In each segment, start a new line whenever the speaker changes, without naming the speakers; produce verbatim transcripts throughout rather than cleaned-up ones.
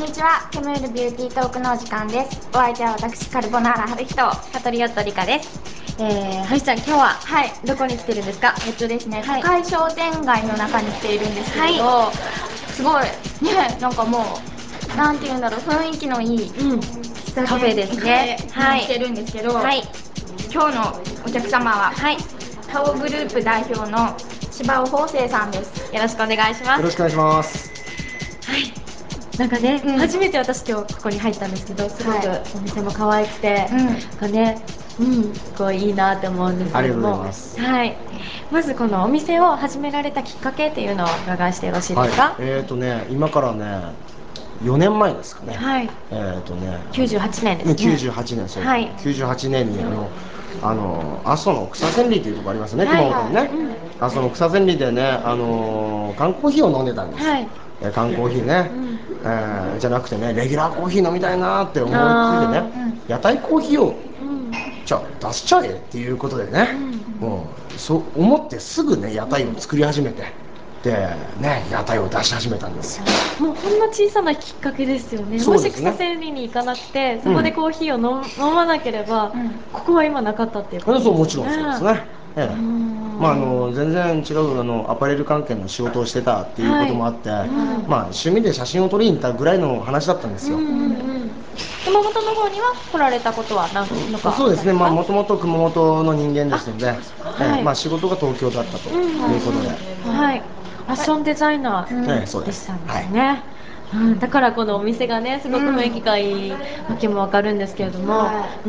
にちは、ケムールビューティートークのお時間です。お相手は私、カルボナーラ春人。
カトリオットリカです。えー、はしちゃん、今日は
はい、
どこに来てるんですか？
えっとですね、
はい。
都会商店街の中に来ているんですけれど、
は
すごい、ね、なんかもう、なんていうんだろう、雰囲気のいい
うん。
喫茶店
カフェですね。はい。
に来てるんですけど、
はい。
今日のお客様は、
はい。
タオグループ代表の芝尾法生さんです。
よろしくお願いします。
よろしくお願いします。
はい。なんかね、
うん、
初めて私今日ここに入ったんですけど、すごく
はい
お店も可愛くて、
うん
なんかね、うん、すごいいいなって思うんです
ありがとうござい
けれども、
ます。
はい。まずこのお店を始められたきっかけっていうのをお伺いしてよろしいで
はい、
すか？
えーとね、今からね、よねんまえですかね。
はい。
えーとね、
きゅうじゅうはちねんですね。
きゅうじゅうはちねん、そう、
はい。
きゅうじゅうはちねんにあの、あの阿蘇の草千里というところありますね、
はい。
熊本にね。
うん。
阿蘇の草千里でね、あの缶コーヒーを飲んでたんですよ。
はい。
えー缶コーヒーね、
うん。
えーじゃなくてね、レギュラーコーヒー飲みたいなって思いついてね、
ああ。
屋台コーヒーを
うん。
じゃあ出しちゃえっていうことでね、
うん。
もうそう思ってすぐね屋台を作り始めて、でね屋台を出し始めたんですよ。
もうほんの小さなきっかけですよね。もし
そうですね。
草千里に行かなくて、そこで
うん。
コーヒーを飲飲まなければ、
うん
ここは今なかったっていうことですよね。
そうもちろんそうですね。え
うー
え、まああ
ん。
の全然違うあのアパレル関係の仕事をしてたっていうこ
はい。
ともあって、
うん。
まあ趣味で写真を撮りに行ったぐらいの話だったんですよ。
うんうんうん。熊本の方には来られたことは何のか
そうですね、まあ
あったんですか？
もともと熊本の人間ですので、
あ、そっかそっか。はい。
ええ、まあ仕事が東京だったと
うんうん
いうことで、
うん。はい。ファッションデザイナ
ええ、そう
ー
です。
でしたんで
はい。
すね。うん、だからこのお店がね、すごく雰囲気
うん
がいいわけもわかるんですけれども、
は
うん。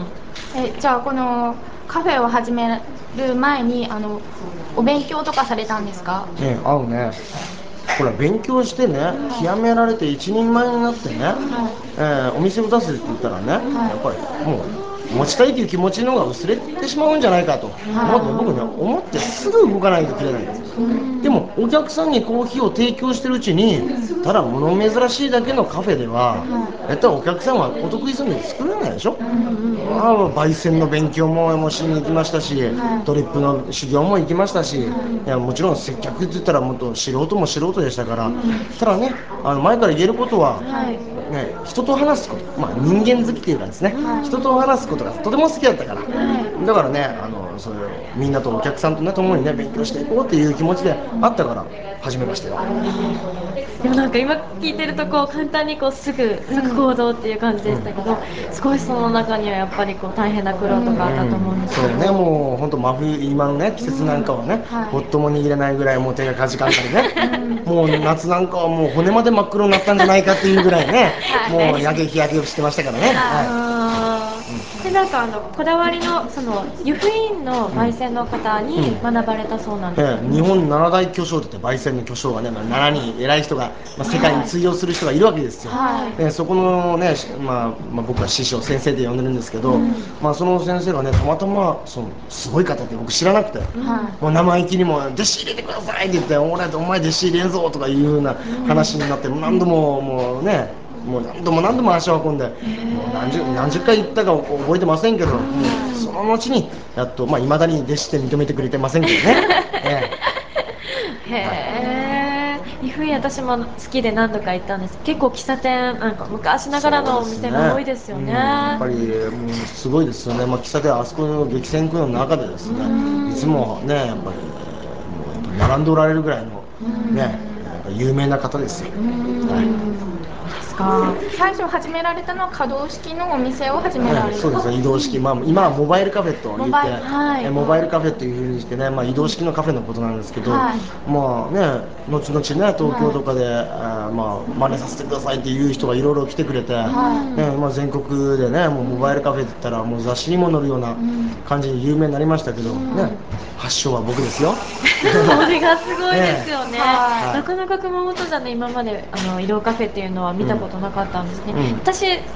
い、えじゃあこのカフェを始める前にあのお勉強とかされたんですか？
ええ、合うね。ほら勉強してね、極められて一人前になってね、えーお店を出すって言ったらね、やっぱりもう持ちたいという気持ちの方が薄れてしまうんじゃないかと思って僕ね思ってすぐ動かないとくれないんです。でもお客さんにコーヒーを提供してるうちに、ただ物珍しいだけのカフェではやったらお客さんはお得意すぎて作れないでしょ。ああ焙煎の勉強ももうしに行きましたし、ドリップの修行も行きましたし、いやもちろん接客って言ったらもっと素人も素人でしたから、ただねあの前から言えることは、
はい。
ね、人と話すこと、まあ、人間好きっていうかですね、人と話すことがとても好きだったから、だからねあのそれをみんなとお客さんとね共にね勉強していこうっていう気持ちであったから始めましたよ。
でもなんか今聞いてるとこう簡単にこうすぐ即行動っていう感じでしたけど、すごいその中にはやっぱりこう大変な苦労とかあったと思うんですけど、
そうね、もう本当真冬今のね季節なんかはね、ポットも握れないぐらいもう手がかじかんだりね、もう夏なんかはもう骨まで真っ黒になったんじゃないかっていうぐらいね、もう焼け日焼けをしてましたからね。は
あーでなんかあのこだわりのその湯布院の焙煎の方に学ばれたそうなん
い、
ですけども、
ええ日本七大巨匠って言って焙煎の巨匠がね、まあ、ななにん偉い人が、まあ、世界に通用する人がいるわけですよ。でそこのね、まあまあ、僕は師匠先生で呼んでるんですけど、まあ、その先生がねたまたまそのすごい方って僕知らなくて、もう生意気にも「弟子入れてください」って言って「俺お前弟子入れんぞ」とかいうふうな話になって、何度ももうねもう何度も何度も足を運んで、もう何十何十回行ったか覚えてませんけど、もうその後にやっとまあ、未だに弟子って認めてくれてませんけどね。え
へ
え、はい。
え、湯布院私も好きで何度か行ったんです。結構喫茶店なんか昔ながらのお
そうですね、
店が多いですよ
うん、
ね。
やっぱりもうすごいですよね、まあ、喫茶店あそこの激戦区の中でですね、いつもねやっぱりもうやっぱ並んでおられるぐらいのねやっぱ有名な方ですよ。はい。
ですか。
最初始められたのは可動式のお店を始めら
ええ、
れる。
そうですね移動式、まあ、今はモバイルカフェと言って
モバイル、
はい。
えモバイルカフェというふうにしてね、まあ、移動式のカフェのことなんですけど、
はい
まあね後々ね東京とかで、あーまあ真似させてくださいっていう人がいろいろ来てくれて、ねまあ、全国でねもうモバイルカフェって言ったらもう雑誌にも載るような感じで有名になりましたけど、ね発祥は僕ですよ。
それがすごいですよね。
は
なかなか熊本じゃね、今まであの移動カフェっていうのは見たことなかったんですね。
うん
私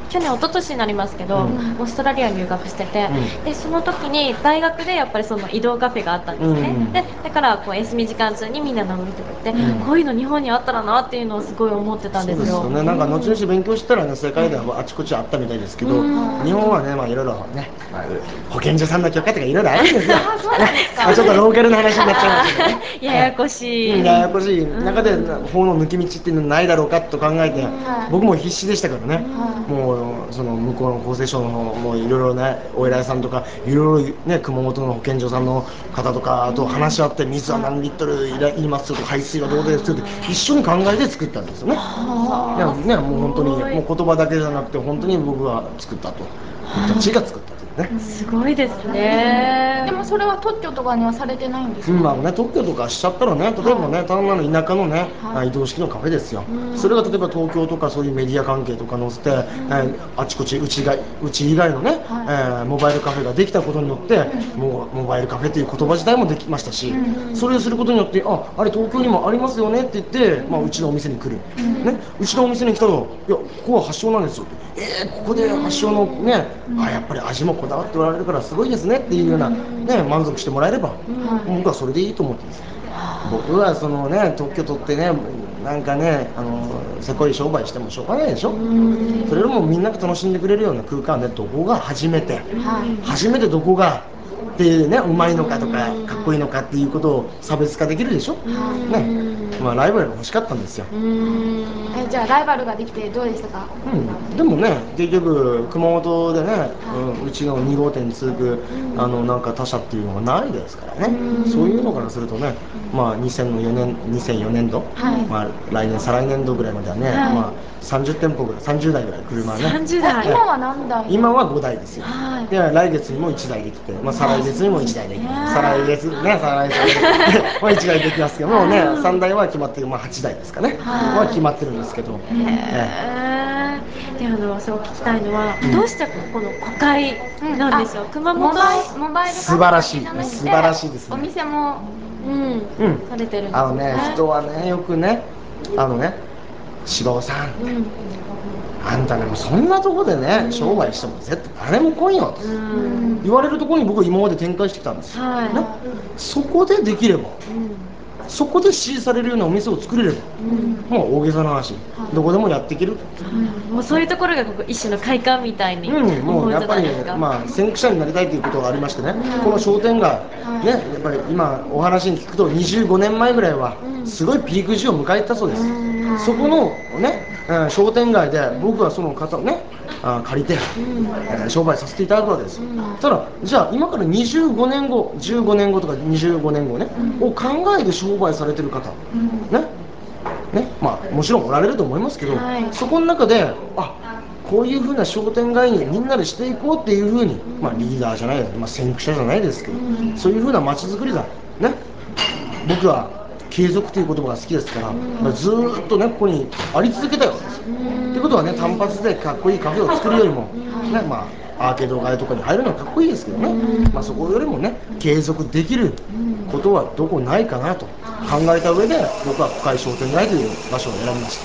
去年一昨年になりますけど、
うん
オーストラリアに留学してて、
うん
でその時に大学でやっぱりその移動カフェがあったんですね、
うん
でだからこう休み時間中にみんな飲むとか言って、
うん
こういうの日本にあったらなっていうのをすごい思ってたん
そう
ですよ。
ですよね、なんか後々勉強したらね、世界ではあちこちあったみたいですけど、
うん
日本はね、まあいろいろね、まあ、保健所さんの許可とかいろいろあるんですよ。
あ、そうなんですか。
まあちょっとローカルな話になっちゃいましたけどね。
ややこしい、
うん、ややこしい中で法の抜き道っていうのないだろうかと考えて、
はい
僕も必死でしたからね、
はい
もうその向こうの厚生省の方もいろいろね、お偉いさんとかいろいろね、熊本の保健所さんの方とかと話し合って、水は何リットルいらいりますとか、排水はどうですって一緒に考えて作ったんですよね。いやね、もう本当にもう言葉だけじゃなくて本当に僕が作ったと、僕たちが作ったというね。
すごいですね。
でもそれは特許とかにはされてないんですか。
うん、まあね、特許とかしちゃったらね、例えばね、単なる田舎のね、
はい
移動式のカフェですよ、それが例えば東京とかそういうメディア関係とか載せて、えーあちこちうちがうち以外のね、
はい
えーモバイルカフェができたことによって、もうモバイルカフェという言葉自体もできましたし、それをすることによって、ああれ東京にもありますよねって言って、まあ、うちのお店に来る、ね、うちのお店に来たら、いや、ここは発祥なんですよって、えー、ここで発祥のね、あやっぱり味もこだわっておられるからすごいですねっていうような、ね、満足してもらえれば、僕はそれでいいと思ってます。僕はそのね、特許取ってね、なんかね、あのせこい商売してもしょうがないでしょ。それよりもみんなが楽しんでくれるような空間ね、どこが初めて、初めてどこがでね、うまいのかとかかっこいいのかっていうことを差別化できるでしょ、ね、まあライバルが欲しかったんですよ。
え、じゃあライバルができてどうでしたか。
うん、でもね、結局熊本でね、うん、うちのに号店に続くあのなんか他社っていうのがないですからね、そういうのからするとね、まあ、にせんよねんにせんよねんど、
はい
まあ、来年再来年度ぐらいまではね、
はい
まあ、さんじゅう店舗ぐらいさんじゅうだいぐらい車ね、
さんじゅうだい、
え、今は何台。
今はごだいですよ、
はい
で来月にもいちだいできて、まあ、再来月にもいちだいできて、再来月ね、再来月もいちだいできますけどもうね、さんだいは決まってる、まあ、はちだいですかね、は決まってるんですけど、
えー、であのそう聞きたいのは、どうしてこの都会なんでしょう、
あ
熊本
モバイモバイル
素晴らしい
カフェだけじゃなくて
素晴らしいですね
お店も。
うん、
うん
されてるんです
あのね、人はね、よくね、あのね、柴尾さん、
うん
あんたね、もうそんなとこでね、商売しても絶対誰も来んよと
うん
言われるところに僕は今まで展開してきたんですよ、
はい
ね、そこでできれば、
うん
そこで支持されるようなお店を作れれば、もう大げさな話、どこでもやっていける、
もうそういうところがここ一種の快感みたいに
うん、も
思うんじ
うやっぱり、
ゃないですか。
まあ、先駆者になりたいということがありましてね、この商店街、ね、やっぱり今、お話に聞くと、にじゅうごねんまえぐらいは、すごいピーク時を迎えたそうです、そこの、ね、うん商店街で、僕はその方をね、あ借りて、えー商売させていただくわけですよ、ただ、じゃあ、今からにじゅうごねんご、じゅうごねんごとかにじゅうごねんごね、を考えて商売されてる方、ね、ね、まあ、もちろんおられると思いますけど、
はい、
そこの中で、あこういうふうな商店街にみんなでしていこうっていうふうに、まあ、リーダーじゃないです、まあ、先駆者じゃないですけど、そういうふうな街づくりだ、ね、僕は継続という言葉が好きですから、まあ、ずーっとね、ここにあり続けたいわけですよ。ということはね、単発でかっこいいカフェを作るよりも、ね、まあ、アーケード街とかに入るのはかっこいいですけどね、まあ、そこよりもね、継続できることはどこないかなと考えた上で、僕は深井商店街という場所を選びました。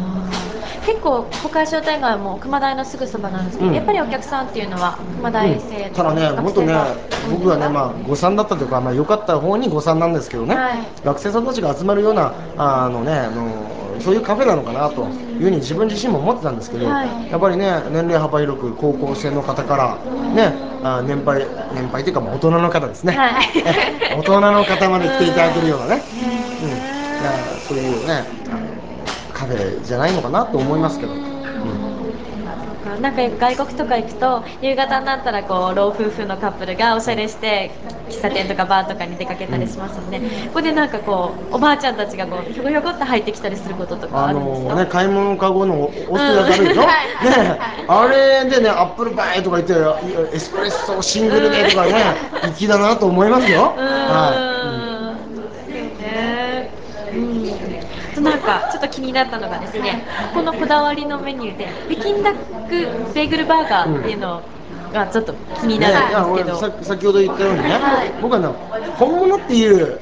結構小会商店街も熊大のすぐそばなんですけど、
うん
やっぱりお客さんっていうのは熊大生、
うん、ただね、もっとね、僕はね、まあ、誤算だったというか、まあ、良かった方に誤算なんですけどね、
はい、
学生さんたちが集まるような、あのね、あのそういうカフェなのかなというふうに自分自身も思ってたんですけど、
はい、
やっぱりね、年齢幅広く、高校生の方から、ね、あ年配、年配というか、まあ大人の方ですね、
はい
大人の方まで来ていただけるようなね、
へー
うん、だからそういうね、あのカフェじゃないのかなと思いますけど。
そうか、なんか外国とか行くと夕方になったらこう老夫婦のカップルがおしゃれして喫茶店とかバーとかに出かけたりしますよね、ここでなんかこうおばあちゃんたちがこうひょこひょこって入ってきたりすることとか
あ
あるんですか。
のね、買い物かごの押すやつあるでしょ、
うん
ね、あれでね、アップルパイとか言って、エスプレッソシングルでとかね、粋だなと思いますよ。
うーん、
は
そうですよね。うん。となんかちょっと気になったのがですね、このこだわりのメニューで北京ダックベーグルバーガーっていうのがちょっと気に
い、ね、
なる
いや俺
んですけど、
さ先ほど言ったようにね、
はい
僕はね、本物っていう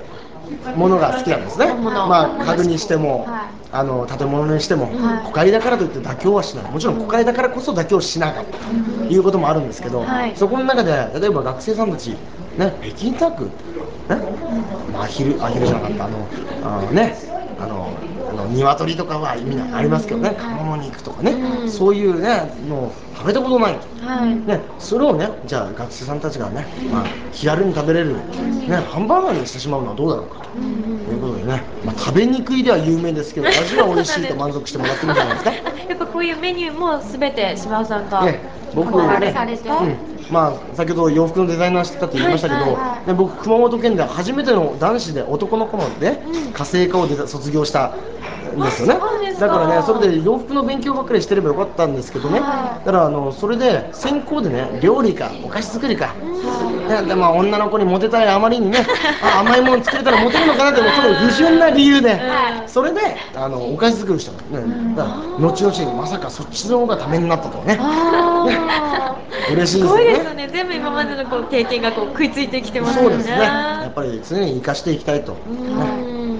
ものが好きなんですね。
本物
まあ家具にしても、
はい
あの建物にしても、
はい
都会だからといって妥協はしない。もちろん都会だからこそ妥協しなかったということもあるんですけど、
はい
そこの中で例えば学生さんたちね、北京ダックね、まあ、アヒルアヒルじゃなかったあのあのねあのあの鶏とかは意味ないありますけどね、鴨の肉とかね、
うん
そういうねのを食べたことないと、
はい
ね、それをねじゃあ学生さんたちがね、まあ、気軽に食べれる、ね、ハンバーガーにしてしまうのはどうだろうかということでね、まあ、食べにくいでは有名ですけど味は美味しいと満足してもらってるんじゃないですか。
やっぱこういうメニューもすべて島尾さんが
ね、僕
こだわり
ね、
されて、
うんまあ、先ほど洋服のデザイナーしてたって言いましたけど、
はい
はい
ね、僕熊本県で初めての男子で男の子まで、
うん
家政科を出た卒業したんですよね。
あそうですか
だからねそれで洋服の勉強ばっかりしてればよかったんですけどね、
は
だからあのそれで専攻でね料理かお菓子作りか、ね、でまあ女の子にモテたいあまりにねあ甘いもの作れたらモテるのかなってもうそれ不純な理由で、
うん
それであのお菓子作りをしたのね、だから後々にまさかそっちの方がためになったとはね、
あー
嬉しい
すごいですよ
ですよね。
ね全部今までのこう経験がこう食いついてきてますよね
そうですね。やっぱり常に生かしていきたいと。ね
うん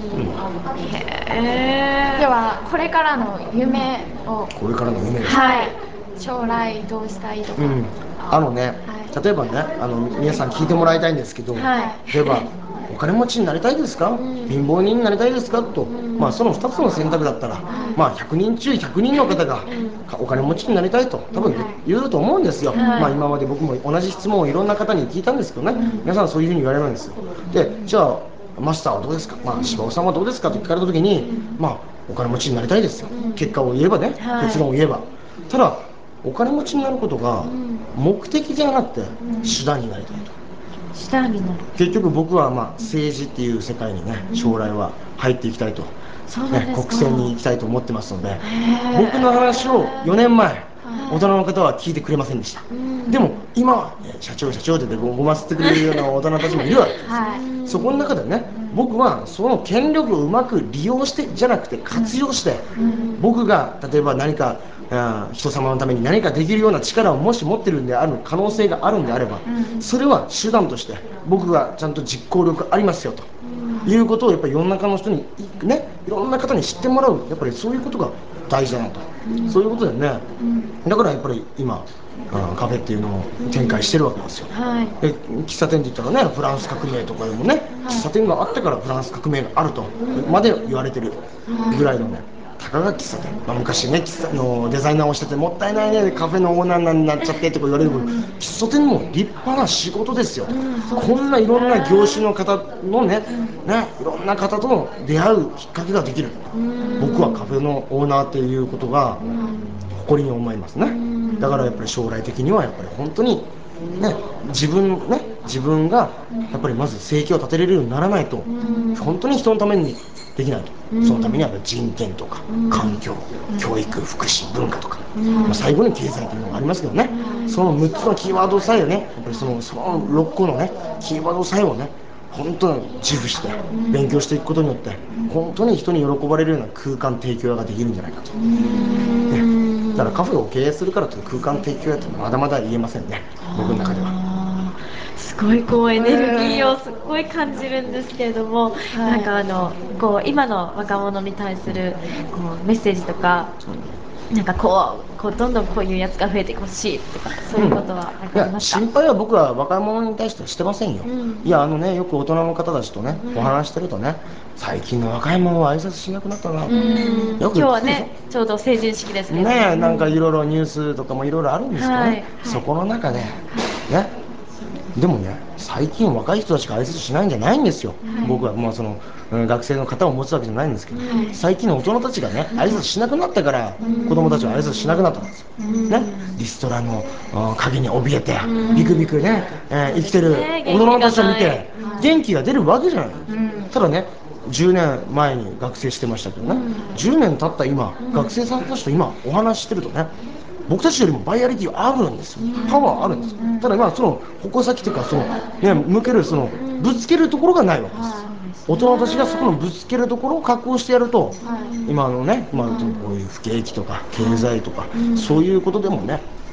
へ
で
ー
はこれからの夢を、
これからの夢です。
はい将来どうしたいとか、
うん。あのね、
はい
例えばね、あの皆さん聞いてもらいたいんですけど、
はい
例えばお金持ちになりたいですか、貧乏人になりたいですかと、まあそのふたつの選択だったら、まあひゃくにん中ひゃくにんの方がかお金持ちになりたいと多分言うと思うんですよ。
はい
まあ今まで僕も同じ質問をいろんな方に聞いたんですけどね、皆さんそういうふうに言われるんですよ。で、じゃあマスターはどうですか、まあ、柴尾さんはどうですかと聞かれた時に、まあお金持ちになりたいですよ、結果を言えばね、
はい
結論を言えば、ただお金持ちになることが目的じゃなくて手段になりたいと。
手段になる
結局僕はまあ政治っていう世界にね将来は入っていきたいと、ね、
そうなんですか
国政に行きたいと思ってますので、
へー
僕の話をよねんまえ大人の方は聞いてくれませんでした。
ん
でも今はね社長社長って言ってごごますってくれるような大人たちもいるわけですよ。
はい
そこの中でね、僕はその権力をうまく利用してじゃなくて活用して、僕が例えば何かあー人様のために何かできるような力をもし持ってるんである可能性があるんであれば、それは手段として僕がちゃんと実行力ありますよと、いうことをやっぱり世の中の人にね、いろんな方に知ってもらう、やっぱりそういうことが大事だなと、そういうことでね、だからやっぱり今あーカフェっていうのを展開してるわけですよ。
はい
で喫茶店って言ったらねフランス革命とかでもね、喫茶店があってからフランス革命があるとまで言われてるぐらいのね、たかが喫茶店、まあ、昔ね喫茶のデザイナーをしててもったいないねカフェのオーナーになっちゃってとか言われるけど、喫茶店も立派な仕事ですよ、こんないろんな業種の方のねねいろんな方との出会うきっかけができる、僕はカフェのオーナーっていうことが誇りに思いますね。だからやっぱり将来的にはやっぱり本当にね、自分ね自分がやっぱりまず生計を立てれるようにならないと、本当に人のためにできないと、そのためにはやっぱり人権とか環境、教育、福祉、文化とか、まあ、最後に経済というのがありますけどね、そのむっつのキーワードさえねやっぱりそのそのろっこのねキーワードさえをね本当に自負して勉強していくことによって本当に人に喜ばれるような空間提供ができるんじゃないかと、ね、だからカフェを経営するからという空間提供やってまだまだ言えませんね、僕の中では。
あーすごいこうエネルギーをすごい感じるんですけれども、なんかあのこう今の若者に対するこうメッセージとか、なんかこうこうどんどんこういうやつが増えてほしいとかそういうことはなん
いや
かありますか？
心配は僕は若者に対してはしてませんよ、
うん
いやあのねよく大人の方たちとね、お話してるとね最近の若い者は挨拶しなくなったな、
うん今
よく
日は
聞くでしょ
ねちょうど成人式ですけれども、
ねえなんかいろいろニュースとかもいろいろあるんですけどね、
はい
そこの中で、ねでもね最近若い人たちが挨拶しないんじゃないんですよ、僕はまあその、うん学生の方を持つわけじゃないんですけど、最近の大人たちがね挨拶しなくなったから子供たちは挨拶しなくなったんですよ、ね、リストラのあ影に怯えてビクビクね、えー生きてる
ね
大人たちを見て
元
元気が出るわけじゃない、ただねじゅうねんまえに学生してましたけどね、じゅうねん経った今、学生さんたちと今お話ししてるとね僕たちよりもバイアリティあるんですよ、パワーあるんですよ、ただまあその矛先というかその、ね、向けるそのぶつけるところがないわけです、大人たちがそこのぶつけるところを確保してやると、今のね、まあ、こういう不景気とか経済とか、そういうことでもね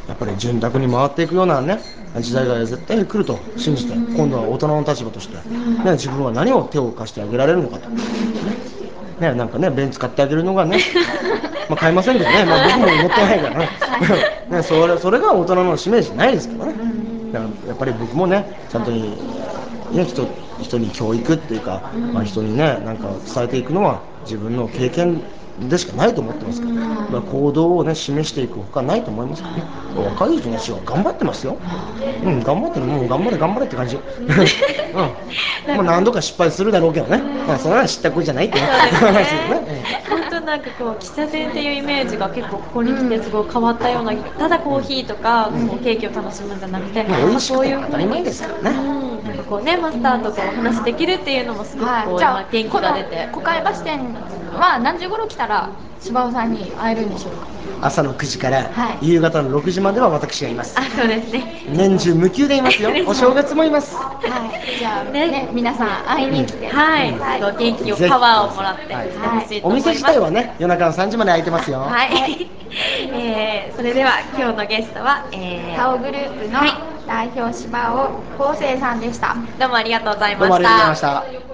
やっぱり潤沢に回っていくようなね時代が絶対来ると信じて、今度は大人の立場として、ね、自分は何を手を貸してあげられるのかと、ねね、なんかねベンツ買ってあげるのがねまあ買いませんけどね、まあ、僕も持ってないからねね、それそれが大人の使命じゃないですからね。だからやっぱり僕もねちゃんとに、ね、人, 人に教育っていうか、まあ、人にねなんか伝えていくのは自分の経験でしかないと思ってますから、まあ、行動をね示していくほかないと思いますからね。若い人たちは頑張ってますよ。うん、頑張ってる、もう頑張れ頑張れって感じ。うん、もう何度か失敗するだろうけどね、まあ、それは知ったこいじゃないってね話ですよね。
本当なんかこう喫茶店っていうイメージが結構ここに来てすごい変わったような、ただコーヒーとかこうケーキを楽しむんじゃなくて、
まあ、美
まあ、
味しくて
そういう風に
当たり前ですからね。
うんなんかこうねマスターとこうお話できるっていうのもすごくこう、
じゃあ
今元気が出て
この小海橋店は何時頃来たら柴尾さんに会えるんでしょうか？
朝のくじから
はい
夕方のろくじまでは私がいます。
あそうですね
年中無休でいますよ。お正月もいます。
はい、じゃあ
ね
ね皆さん会いに来て、
はい、
うん
すごい元気を
ぜひ
パワーをもらって
はい
来てほしいと
お
思います、
店自体はね夜中のさんじまで開いてますよ。
はい、えー、それでは今日のゲストは、え
タオグループの
はい
代表柴尾康生さんでした。
ー、どうもありがとうございまし
どうもありがとうございま
た
した。